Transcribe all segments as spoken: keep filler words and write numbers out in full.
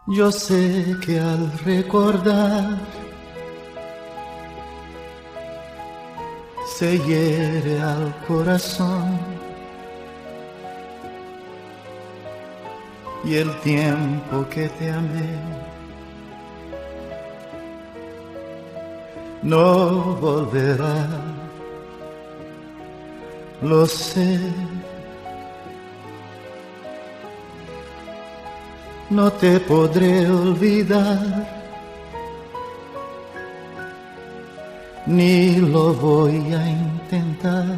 Yo sé que al recordar se hiere al corazón y el tiempo que te amé no volverá, lo sé. No te podré olvidar, ni lo voy a intentar.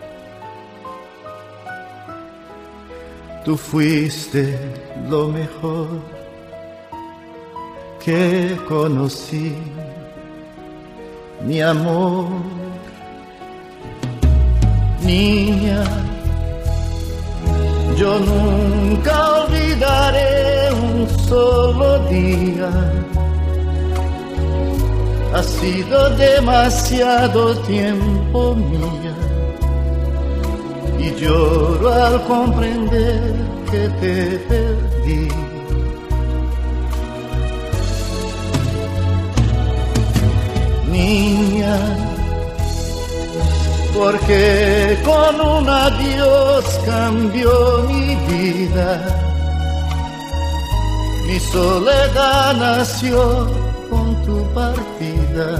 Tú fuiste lo mejor que conocí, mi amor. Niña, yo nunca olvidaré un solo día. Ha sido demasiado tiempo mía y lloro al comprender que te perdí. Niña, porque con un adiós cambió mi vida. Mi soledad nació con tu partida.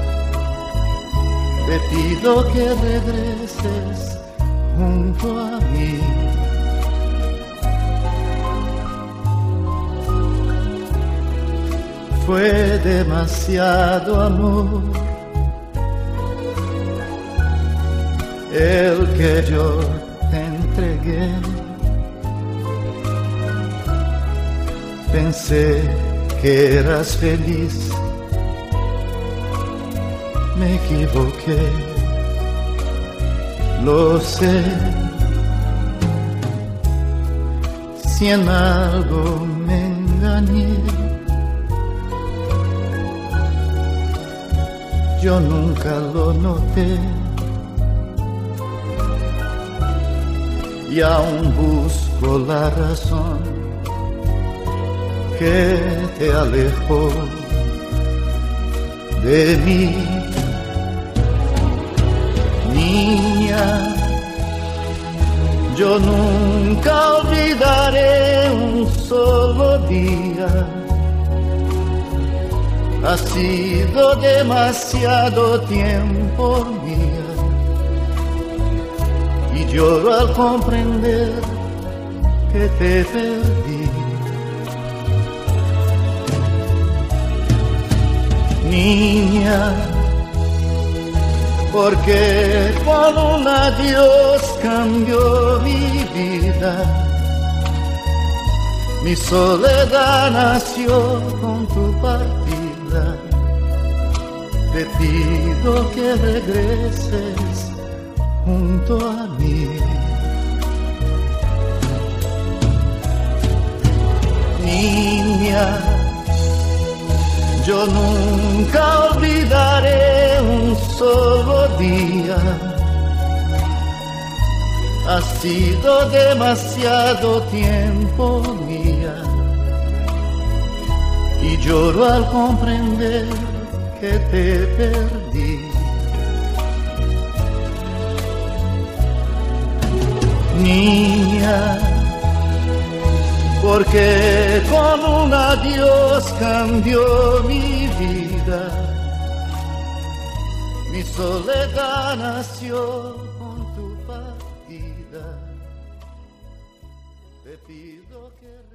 Te pido que regreses junto a mí. Fue demasiado amor el que yo te entregué. Pensé que eras feliz, me equivoqué, lo sé. Si en algo me engañé, yo nunca lo noté. Y aún busco la razón que te alejó de mí. Niña, yo nunca olvidaré un solo día. Ha sido demasiado tiempo mía y lloro al comprender que te perdí. Niña, porque con un adiós cambió mi vida. Mi soledad nació con tu partida. Te pido que regreses junto a mí. Niña, yo nunca olvidaré un solo día. Ha sido demasiado tiempo mía y lloro al comprender que te perdí. Niña, porque con un adiós cambió mi vida. Mi soledad nació con tu partida. Te pido que